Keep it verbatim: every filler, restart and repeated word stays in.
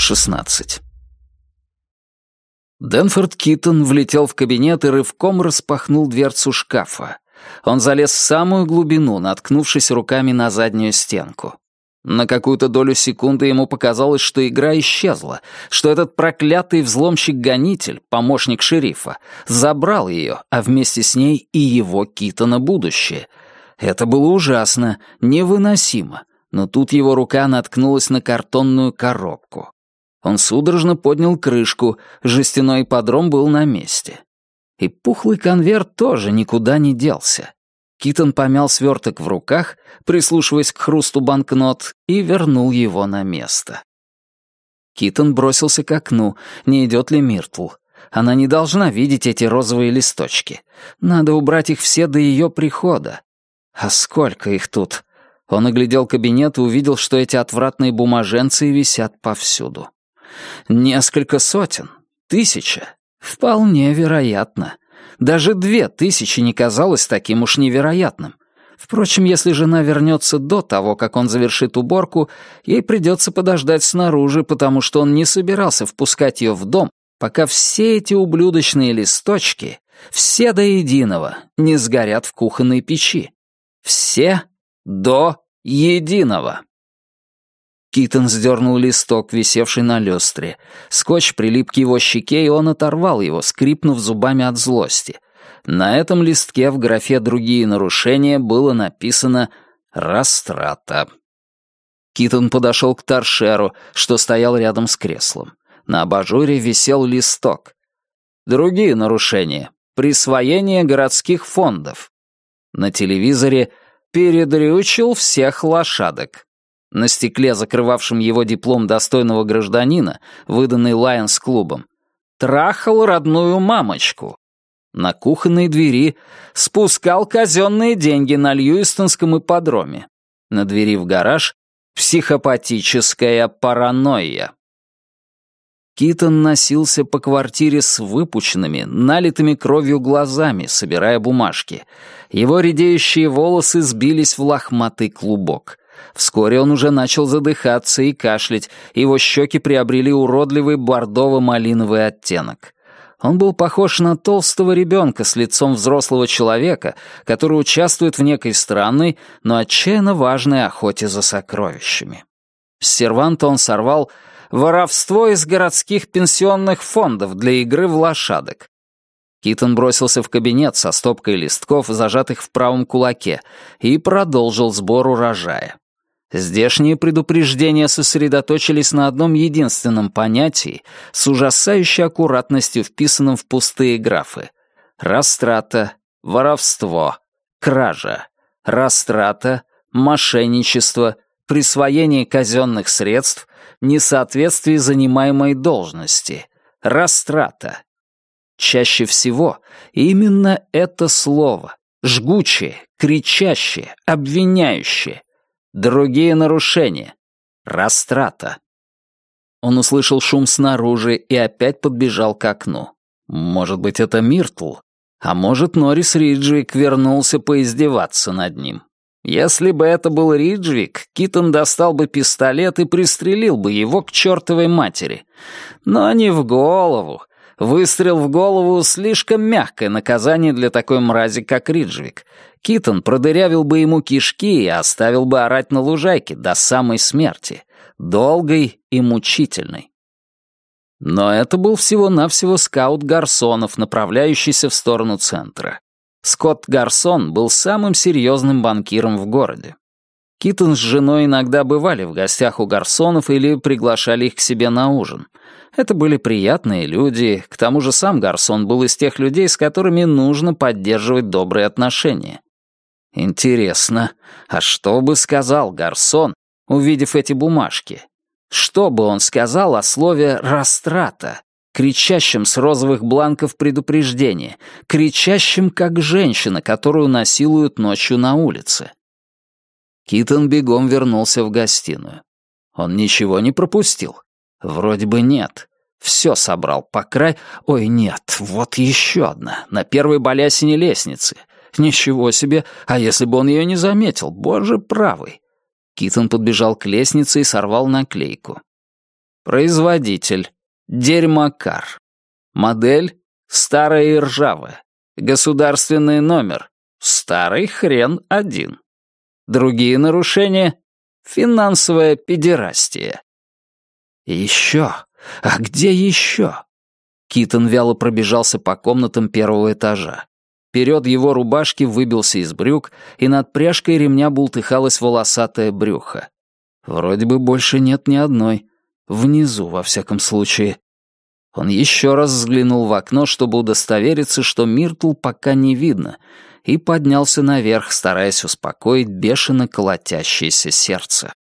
шестнадцать. Дэнфорд Китон влетел в кабинет и рывком распахнул дверцу шкафа. Он залез в самую глубину, наткнувшись руками на заднюю стенку. На какую-то долю секунды ему показалось, что игра исчезла, что этот проклятый взломщик-гонитель, помощник шерифа, забрал ее, а вместе с ней и его Китона будущее. Это было ужасно, невыносимо, но тут его рука наткнулась на картонную коробку. Он судорожно поднял крышку, жестяной ипподром был на месте. И пухлый конверт тоже никуда не делся. Китон помял сверток в руках, прислушиваясь к хрусту банкнот, и вернул его на место. Китон бросился к окну, не идет ли Миртл. Она не должна видеть эти розовые листочки. Надо убрать их все до ее прихода. А сколько их тут? Он оглядел кабинет и увидел, что эти отвратные бумаженцы висят повсюду. Несколько сотен, тысяча. Вполне вероятно. Даже две тысячи не казалось таким уж невероятным. Впрочем, если жена вернется до того, как он завершит уборку, ей придется подождать снаружи, потому что он не собирался впускать ее в дом, пока все эти ублюдочные листочки, все до единого, не сгорят в кухонной печи. Все до единого. Китон сдернул листок, висевший на люстре. Скотч прилип к его щеке, и он оторвал его, скрипнув зубами от злости. На этом листке в графе «Другие нарушения» было написано «Растрата». Китон подошел к торшеру, что стоял рядом с креслом. На абажуре висел листок. «Другие нарушения. Присвоение городских фондов». На телевизоре «Передрючил всех лошадок». На стекле, закрывавшем его диплом достойного гражданина, выданный Лайонс-клубом, «Трахал родную мамочку». На кухонной двери «Спускал казенные деньги на Льюистонском ипподроме». На двери в гараж «Психопатическая паранойя». Китон носился по квартире с выпученными, налитыми кровью глазами, собирая бумажки. Его редеющие волосы сбились в лохматый клубок. Вскоре он уже начал задыхаться и кашлять, его щеки приобрели уродливый бордово-малиновый оттенок. Он был похож на толстого ребенка с лицом взрослого человека, который участвует в некой странной, но отчаянно важной охоте за сокровищами. С серванта он сорвал «Воровство из городских пенсионных фондов для игры в лошадок». Китон бросился в кабинет со стопкой листков, зажатых в правом кулаке, и продолжил сбор урожая. Здешние предупреждения сосредоточились на одном единственном понятии, с ужасающей аккуратностью вписанном в пустые графы. Растрата, воровство, кража, растрата, мошенничество, присвоение казенных средств, несоответствие занимаемой должности, растрата. Чаще всего именно это слово, жгучее, кричащее, обвиняющее. Другие нарушения. Растрата. Он услышал шум снаружи и опять подбежал к окну. Может быть, это Миртл, а может, Норрис Риджвик вернулся поиздеваться над ним. Если бы это был Риджвик, Китон достал бы пистолет и пристрелил бы его к чертовой матери. Но не в голову. Выстрел в голову — слишком мягкое наказание для такой мрази, как Риджвик. Китон продырявил бы ему кишки и оставил бы орать на лужайке до самой смерти, долгой и мучительной. Но это был всего-навсего скаут Гарсонов, направляющийся в сторону центра. Скотт Гарсон был самым серьезным банкиром в городе. Китон с женой иногда бывали в гостях у Гарсонов или приглашали их к себе на ужин. Это были приятные люди, к тому же сам Гарсон был из тех людей, с которыми нужно поддерживать добрые отношения. Интересно, а что бы сказал Гарсон, увидев эти бумажки? Что бы он сказал о слове «растрата», кричащем с розовых бланков предупреждения, кричащем, как женщина, которую насилуют ночью на улице? Китон бегом вернулся в гостиную. Он ничего не пропустил. Вроде бы нет. Все собрал по край... Ой, нет, вот еще одна, на первой балясине лестницы. Ничего себе, а если бы он ее не заметил, боже правый. Китон подбежал к лестнице и сорвал наклейку. Производитель — Дерьмокар. Модель — старая и ржавая. Государственный номер — старый хрен один. Другие нарушения — финансовая педерастия. Еще? А где еще? Китон вяло пробежался по комнатам первого этажа. Вперед его рубашки выбился из брюк, и над пряжкой ремня бултыхалось волосатое брюхо. Вроде бы больше нет ни одной. Внизу, во всяком случае. Он еще раз взглянул в окно, чтобы удостовериться, что Миртл пока не видно, и поднялся наверх, стараясь успокоить бешено колотящееся сердце.